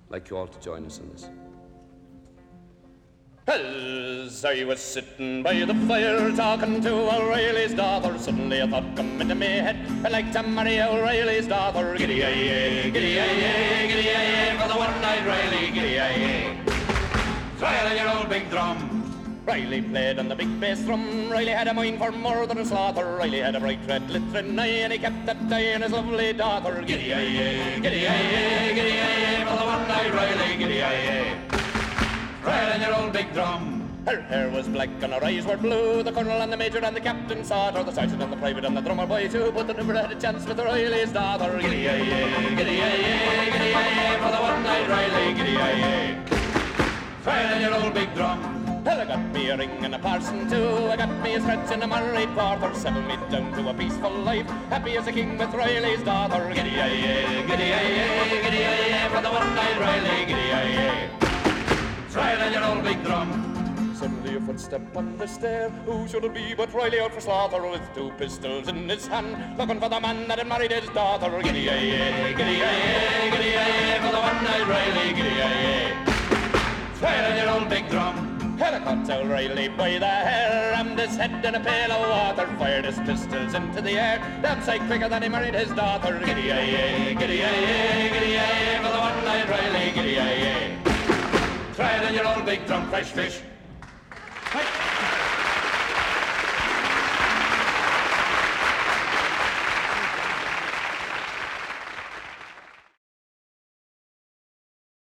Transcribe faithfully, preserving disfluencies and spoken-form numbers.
I'd like you all to join us in this. As I was sitting by the fire talking to O'Reilly's daughter, suddenly a thought come into me head. I'd like to marry O'Reilly's daughter. Giddy-ay-ay, giddy-ay-ay, giddy-ay-ay, for the one-eyed Riley, giddy-ay-ay. Trial on your old big drum. Riley played on the big bass drum. Riley had a mind for more than a slaughter. Riley had a bright red glittering eye, and he kept that eye on his lovely daughter. Giddy-ay-ay, giddy-ay-ay, giddy-ay-ay, for the one-eyed Riley, giddy-ay-ay. Trial on your old big drum. Her hair was black and her eyes were blue. The colonel and the major and the captain saw her. The sergeant and the private and the drummer boy too, but they never had a chance with Riley's daughter. Giddy-ay-ay, giddy-ay-ay, giddy-ay-ay, for the one-eyed Riley, giddy-ay-ay. Trial on your old big drum. Well, I got me a ring and a parson too. I got me a stretch and a married quarter. Settled me down to a peaceful life, happy as a king with Riley's daughter. Giddy-ay-ay, giddy-ay-ay, giddy-ay-ay, for the one-eyed Riley, giddy-ay-ay. Trial on your old big drum. Suddenly a footstep on the stair. Who should it be but Riley out for slaughter, with two pistols in his hand, looking for the man that had married his daughter. Giddy-ay-ay, giddy-ay-ay, giddy-ay-ay, for the one-eyed Riley, giddy-ay-ay. Trial on your old big drum. Well, I caught O'Reilly by the hair, rammed his head in a pail of water, fired his pistols into the air, damn sight quicker than he married his daughter. Giddy-ay-ay, giddy-ay-ay, giddy-ay-ay, for the one-eyed Riley, giddy-ay-ay. Trial on your old big drum, fresh fish. Hey.